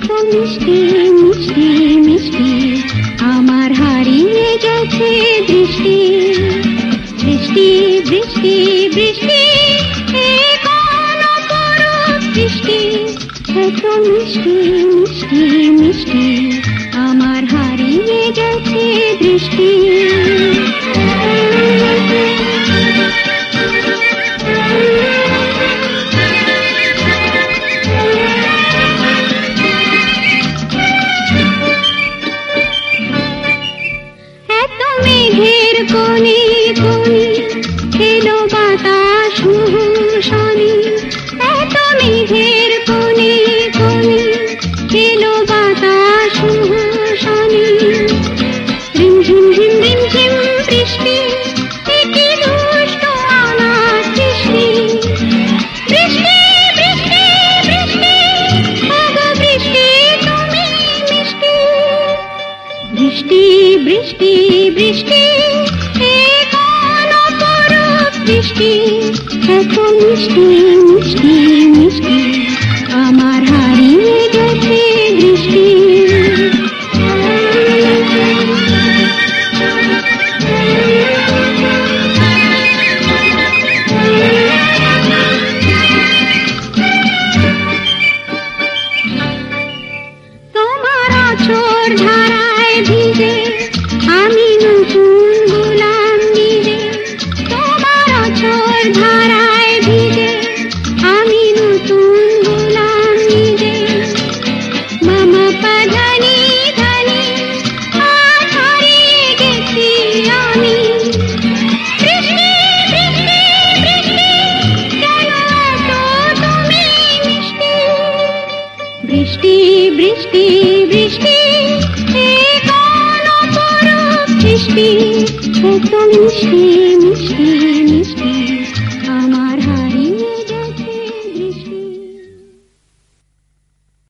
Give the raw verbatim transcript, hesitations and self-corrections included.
এত মিষ্টি মিষ্টি মিষ্টি আমার হারিয়ে গেছে দৃষ্টি। বৃষ্টি বৃষ্টি বৃষ্টি এ কোন অপরূপ বৃষ্টি। এত মিষ্টি মিষ্টি মিষ্টি আমার হারিয়ে গেছে দৃষ্টি। মেঘের কোণে কোণে এলো বাতাস মুহুর্মুহু। এত মেঘের কোণে কোণে এলো বাতাস মুহুর্মুহু। রিমঝিম ঝিম রিমঝিম বৃষ্টি একি দুষ্ট অনাথ সৃষ্টি। বৃষ্টি বৃষ্টি বৃষ্টি ওগো বৃষ্টি তুমি মিষ্টি। বৃষ্টি বৃষ্টি বৃষ্টি এ কোন অপরূপ বৃষ্টি। এত মিষ্টি মিষ্টি মিষ্টি আমার হারিয়ে গেছে দৃষ্টি। তোমার আঁচড় ধারায় ভিজে আমি নতুন গোলাম নিজে। তোমার আঁচড় ধারায় ভিজে আমি নতুন গোলাম নিজে। মামা পা ধানি ধানি আজ হারিয়ে গেছি আমি। বৃষ্টি বৃষ্টি বৃষ্টি কেন এত তুমি মিষ্টি। বৃষ্টি বৃষ্টি বৃষ্টি এ কোন অপরূপ বৃষ্টি। এত মিষ্টি মিষ্টি মিষ্টি